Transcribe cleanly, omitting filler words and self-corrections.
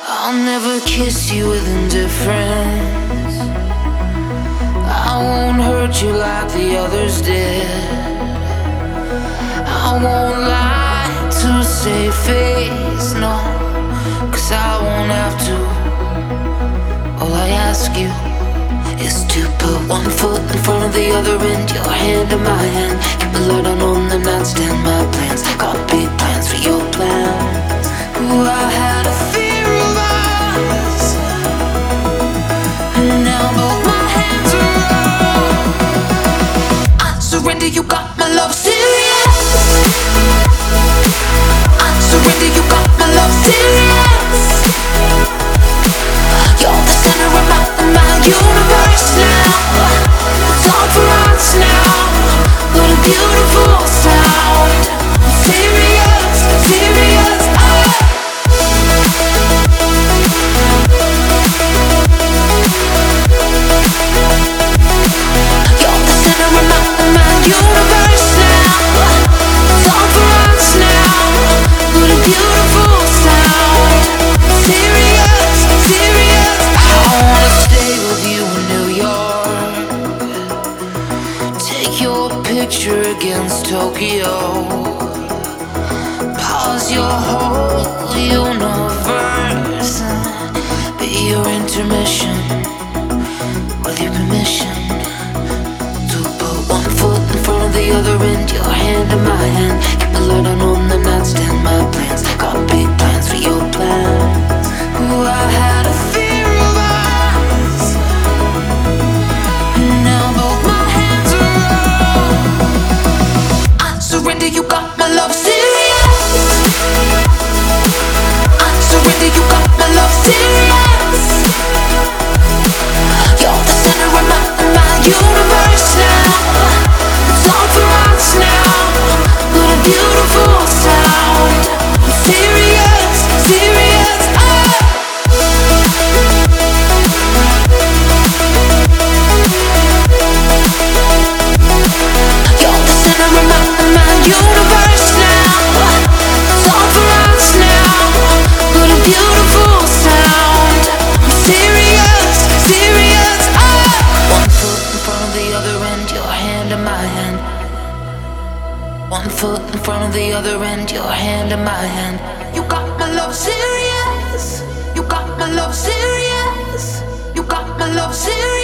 I'll never kiss you with indifference. I won't hurt you like the others did. I won't lie to save face, no, 'cause I won't have to. All I ask you is to put one foot in front of the other and your hand in my hand. Keep a light on the nightstand. My plans, got big plans for your plans. Ooh, I had a fear of us, and now both my hands are up. I surrender, you got my love serious. I surrender, you got my love serious. You're the center of my universe now. It's all for us now. What a beautiful sound. I'm serious, serious. You're the center of my universe now. It's all for us now. What a beautiful sound. Serious, serious. I wanna stay with you in New York. Take your picture against Tokyo. Pause your whole universe. Be your intermission. With your permission to put one foot in front of the other and your hand in my hand. Keep a light on the nightstand. My plans, got big plans for your plans. Ooh, I had a fear of us, and now both my hands are up. I surrender, you got my love serious. I surrender, you got my love serious. You're the center of my universe now. It's all for us now. What a beautiful sound. I'm serious, serious. You're the center of my universe now. It's all for us now. What a beautiful sound. I'm serious, serious. One foot in front of the other and your hand in my hand. One foot in front of the other and your hand in my hand. You got my love serious. You got my love serious. You got my love serious.